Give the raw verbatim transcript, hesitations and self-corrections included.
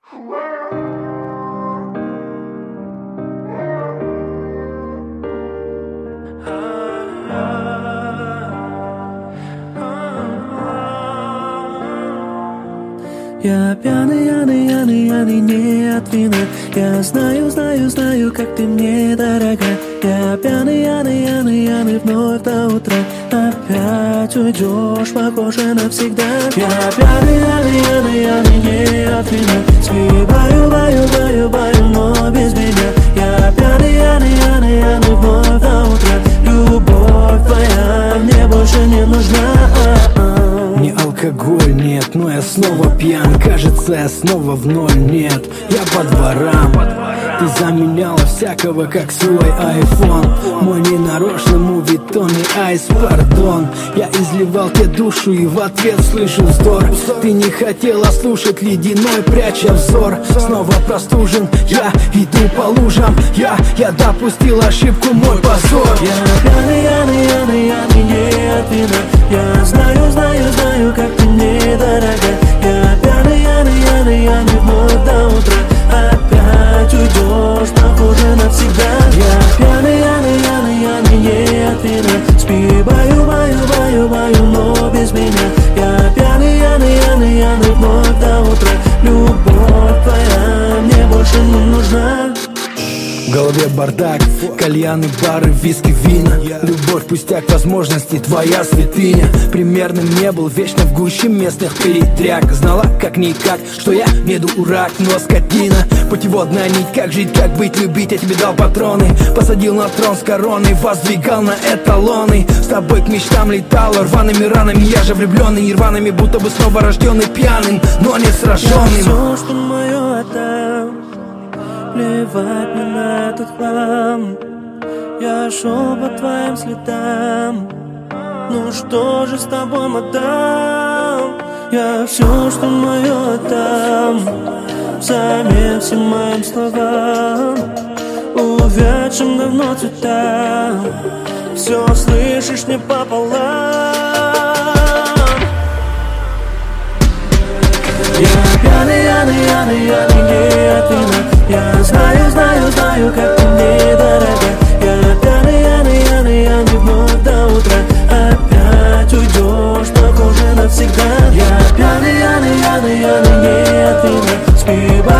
Я пьяный, пьяный, пьяный, пьяный не от вина. Я знаю, знаю, знаю, как ты мне дорога. Я пьяный, пьяный, пьяный, пьяный вновь до утра. Опять уйдешь, похоже навсегда. Я пьяный, пьяный, пьяный, пьяный не от вина. Спиваю, баю, баю, баю, но без меня. Я пьяный, пьяный, пьяный, пьяный вновь до утра. Любовь твоя мне больше не нужна. Не алкоголь, нет, но я снова пьян. Кажется, я снова в ноль, нет, я по дворам. Ты заменяла всякого, как свой айфон. Мой ненарочный мувитон и айс, пардон. Я изливал тебе душу и в ответ слышу вздор. Ты не хотела слушать ледяной, пряча взор. Снова простужен, я иду по лужам. Я, я допустил ошибку, мой позор. Я пьяный, пьяный, пьяный, пьяный не от вина. Я знаю, знаю, знаю, как ты мне дорога. Я пьяный, пьяный, пьяный, пьяный вновь до утра. Опять уйдешь, похоже навсегда. Я пьяный, пьяный, пьяный, пьяный не от вина. Спиваю, баю, баю, баю, но без меня. Я пьяный, пьяный, пьяный, пьяный вновь до утра. Любовь твоя мне больше не нужна. В голове бардак, кальяны, бары, виски, вина. Любовь, пустяк, возможности, твоя святыня. Примерным не был, вечно в гуще местных передряг. Знала как-никак, что я недурак, но скотина. Путеводная нить, как жить, как быть, любить. Я тебе дал патроны, посадил на трон с короной, воздвигал на эталоны. С тобой к мечтам летал рваными ранами. Я же влюбленный, нирванами, будто бы снова рожденный пьяным, но не сраженным. Все, что мое, отдам. Плевать мне на этот хлам. Я шел по твоим следам. Ну что же с тобой, мадам? Я все, что мое, отдам взамен всем моим словам, увядшим давно цветам. Все слышишь не пополам. Я пьяный, пьяный, пьяный, пьяный не от вина. Я знаю, знаю, знаю, как ты мне дорога. Я пьяный, пьяный, пьяный, пьяный вновь до утра. Опять уйдешь, похоже навсегда. Я пьяный, пьяный, пьяный, пьяный не от вина. Спиваю.